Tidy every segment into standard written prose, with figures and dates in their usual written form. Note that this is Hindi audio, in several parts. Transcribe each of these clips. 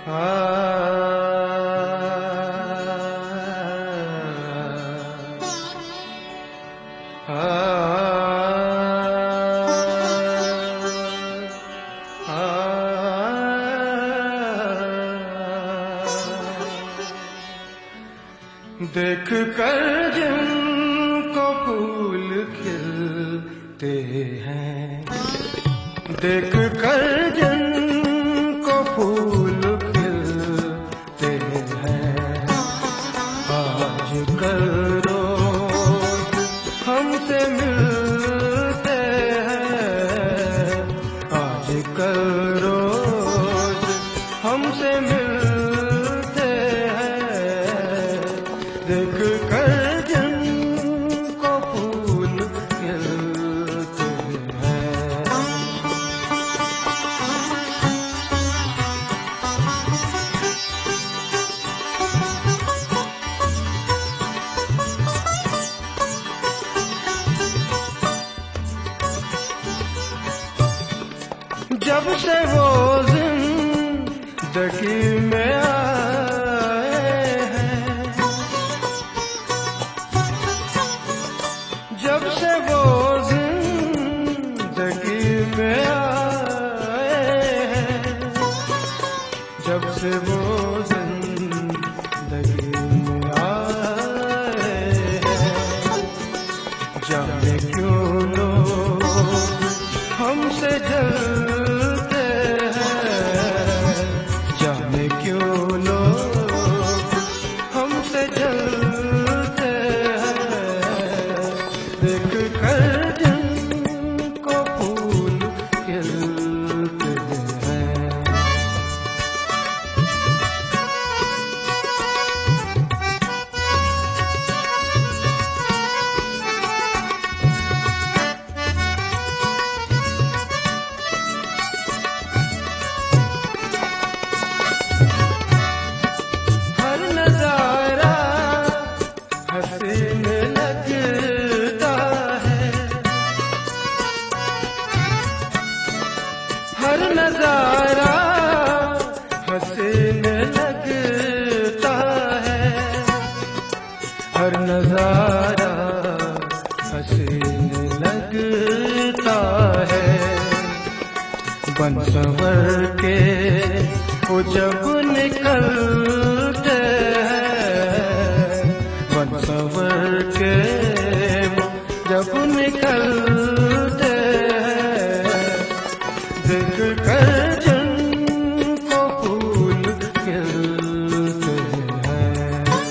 देख कर जिनको फूल खिलते हैं, देख कर जिनको फूल खिलते हैं, आजकल रोज हमसे मिलते हैं, आजकल रोज हमसे मिलते हैं, देख कर जिनको फूल खिलते हैं। जब से वो जिंदगी में आए हैं, जब से वो जिंदगी में आए हैं, जब से वो जिंदगी में आए हैं, जाने क्यों लोग हमसे जलते हैं, जाने क्यों लोग हमसे जलते हैं, देख कर जिनको फूल खिलते हैं। हर नजारा हसीन लगता है, हर नजारा हसीन लगता है, हर नजारा हसीन लगता है, बन संवर के वो जब निकलते हैं, बन संवर के वो जब निकलते हैं, देख कर जिनको फूल खिलते हैं।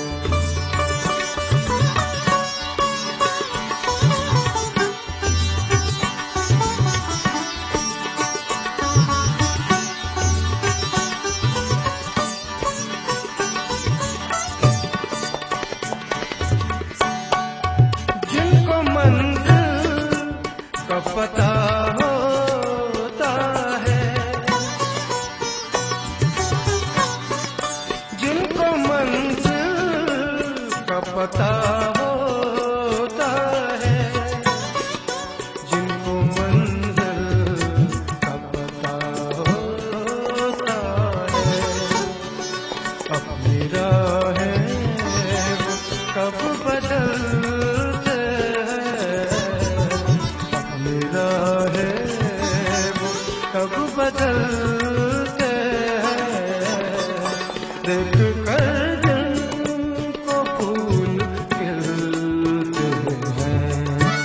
जिनको मंजिल का पता होता है, जिनको मंजिल का पता होता है, जिनको मंजिल का पता होता है, अपनी राहें वो कब बदलते हैं, अपनी राहें वो कब बदलते हैं, देख कर जिनको फूल खिलते हैं।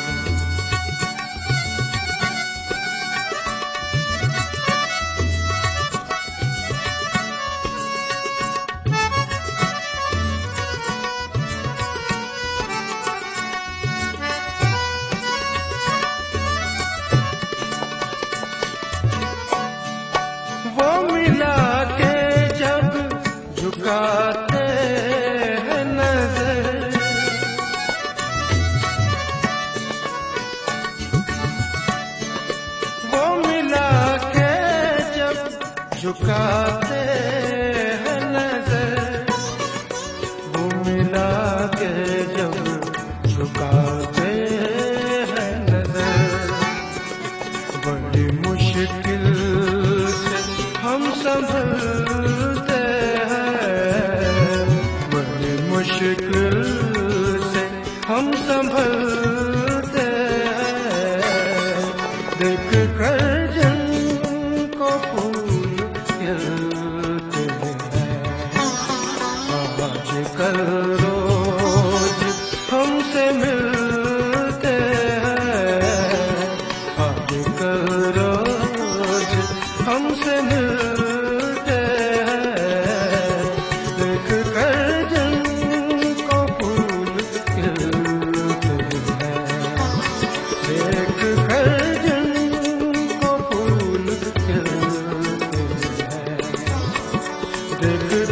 वो मिला के जब झुकाते हैं नजर, वो मिला के जब झुकाते हैं नजर, वो मिला के जब झुकाते हैं नजर, बड़ी मुश्किल से हम संभलते देखते